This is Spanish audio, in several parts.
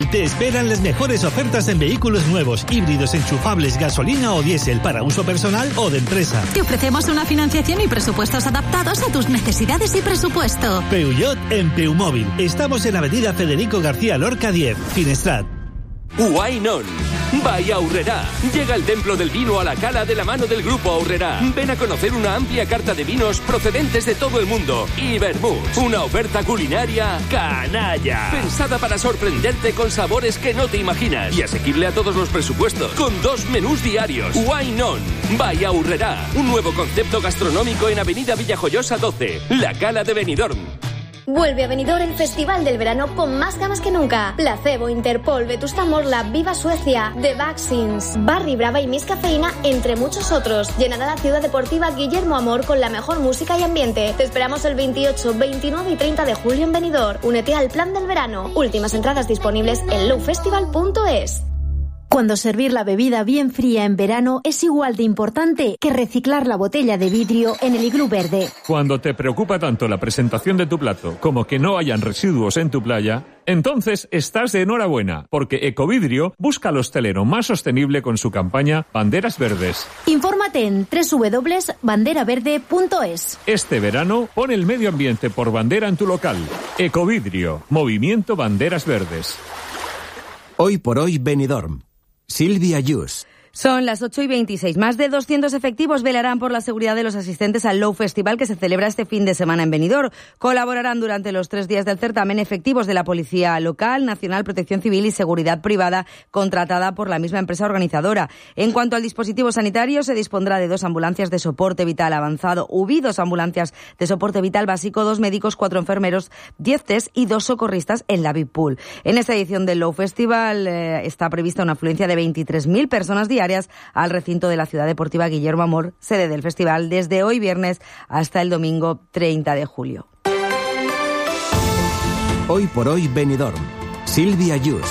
Te esperan las mejores ofertas en vehículos nuevos, híbridos, enchufables, gasolina o diésel, para uso personal o de empresa. Te ofrecemos una financiación y presupuestos adaptados a tus necesidades y presupuesto. Peugeot en Peumóvil. Estamos en Avenida Federico García Lorca 10, Finestrat. Wine On. By Aurrerá. Llega el templo del vino a la Cala de la mano del Grupo Aurrerá. Ven a conocer una amplia carta de vinos procedentes de todo el mundo. Y vermouth. Una oferta culinaria canalla. Pensada para sorprenderte con sabores que no te imaginas. Y asequible a todos los presupuestos. Con 2 menús diarios. Wine On. By Aurrerá. Un nuevo concepto gastronómico en Avenida Villajoyosa 12. La Cala de Benidorm. Vuelve a Benidorm el Festival del Verano con más gamas que nunca. Placebo, Interpol, Vetusta Morla, Viva Suecia, The Vaccines, Barry Brava y Miss Cafeína, entre muchos otros. Llenará la ciudad deportiva Guillermo Amor con la mejor música y ambiente. Te esperamos el 28, 29 y 30 de julio en Benidorm. Únete al plan del verano. Últimas entradas disponibles en lowfestival.es. Cuando servir la bebida bien fría en verano es igual de importante que reciclar la botella de vidrio en el iglú verde. Cuando te preocupa tanto la presentación de tu plato como que no hayan residuos en tu playa, entonces estás de enhorabuena, porque Ecovidrio busca al hostelero más sostenible con su campaña Banderas Verdes. Infórmate en www.banderaverde.es. Este verano, pon el medio ambiente por bandera en tu local. Ecovidrio, Movimiento Banderas Verdes. Hoy por hoy, Benidorm. Silvia Yus. Son las 8:26. Más de 200 efectivos velarán por la seguridad de los asistentes al Low Festival que se celebra este fin de semana en Benidorm. Colaborarán durante los 3 días del certamen efectivos de la Policía Local, Nacional, Protección Civil y Seguridad Privada, contratada por la misma empresa organizadora. En cuanto al dispositivo sanitario, se dispondrá de 2 ambulancias de soporte vital avanzado, UBI, 2 ambulancias de soporte vital básico, 2 médicos, 4 enfermeros, 10 test y 2 socorristas en la VIP Pool. En esta edición del Low Festival está prevista una afluencia de 23.000 personas diarias al recinto de la Ciudad Deportiva Guillermo Amor, sede del festival, desde hoy viernes hasta el domingo 30 de julio. Hoy por hoy, Benidorm. Silvia Yus.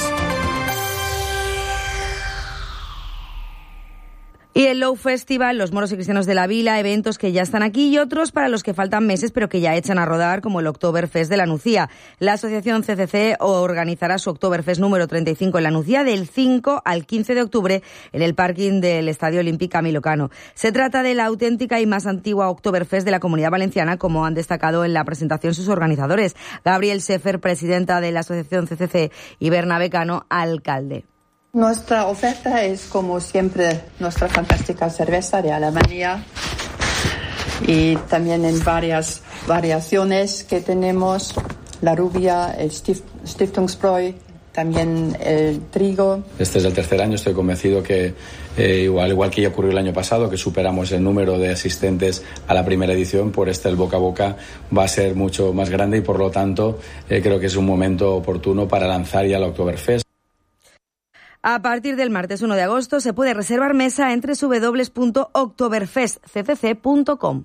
Y el Low Festival, los moros y cristianos de la vila, eventos que ya están aquí y otros para los que faltan meses pero que ya echan a rodar, como el Oktoberfest de la Nucía. La asociación CCC organizará su Oktoberfest número 35 en la Nucía del 5 al 15 de octubre en el parking del Estadio Olímpic Camilo Cano. Se trata de la auténtica y más antigua Oktoberfest de la Comunidad Valenciana, como han destacado en la presentación sus organizadores. Gabriel Sefer, presidenta de la asociación CCC, y Bernabé Cano, alcalde. Nuestra oferta es, como siempre, nuestra fantástica cerveza de Alemania y también en varias variaciones que tenemos, la rubia, el Stiftungsbräu, también el trigo. Este es el 3er año, estoy convencido que, igual que ya ocurrió el año pasado, que superamos el número de asistentes a la primera edición, por el boca a boca va a ser mucho más grande y por lo tanto creo que es un momento oportuno para lanzar ya el Oktoberfest. A partir del martes 1 de agosto se puede reservar mesa en www.oktoberfestccc.com.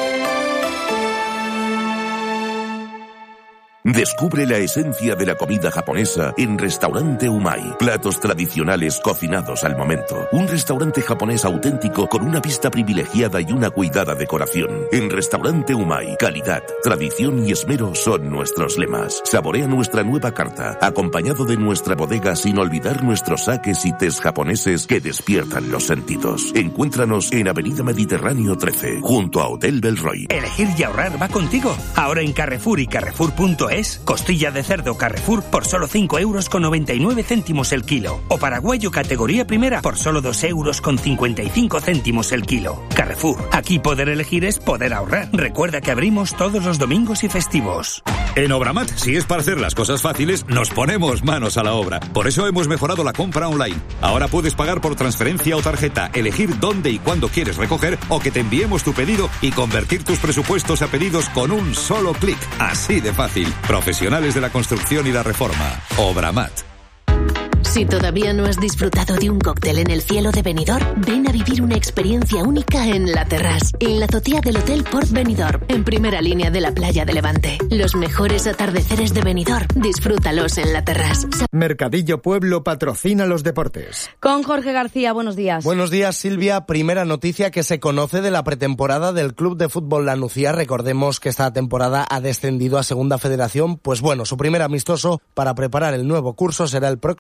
Descubre la esencia de la comida japonesa en Restaurante Umai. Platos tradicionales cocinados al momento. Un restaurante japonés auténtico con una vista privilegiada y una cuidada decoración. En Restaurante Umai, calidad, tradición y esmero son nuestros lemas. Saborea nuestra nueva carta, acompañado de nuestra bodega, sin olvidar nuestros sakes y tés japoneses que despiertan los sentidos. Encuéntranos en Avenida Mediterráneo 13, junto a Hotel Belroy. Elegir y ahorrar va contigo. Ahora en Carrefour y Carrefour.es, costilla de cerdo Carrefour por solo 5,99 € el kilo. O paraguayo categoría primera por solo 2,55 € el kilo. Carrefour, aquí poder elegir es poder ahorrar. Recuerda que abrimos todos los domingos y festivos. En Obramat, si es para hacer las cosas fáciles, nos ponemos manos a la obra. Por eso hemos mejorado la compra online. Ahora puedes pagar por transferencia o tarjeta, elegir dónde y cuándo quieres recoger o que te enviemos tu pedido y convertir tus presupuestos a pedidos con un solo clic. Así de fácil. Profesionales de la construcción y la reforma. Obramat. Si todavía no has disfrutado de un cóctel en el cielo de Benidorm, ven a vivir una experiencia única en La Terrasse, en la azotea del Hotel Port Benidorm, en primera línea de la playa de Levante. Los mejores atardeceres de Benidorm, disfrútalos en La Terrasse. Mercadillo Pueblo patrocina los deportes. Con Jorge García, buenos días. Buenos días, Silvia. Primera noticia que se conoce de la pretemporada del Club de Fútbol La Nucía. Recordemos que esta temporada ha descendido a Segunda Federación. Pues bueno, su primer amistoso para preparar el nuevo curso será el próximo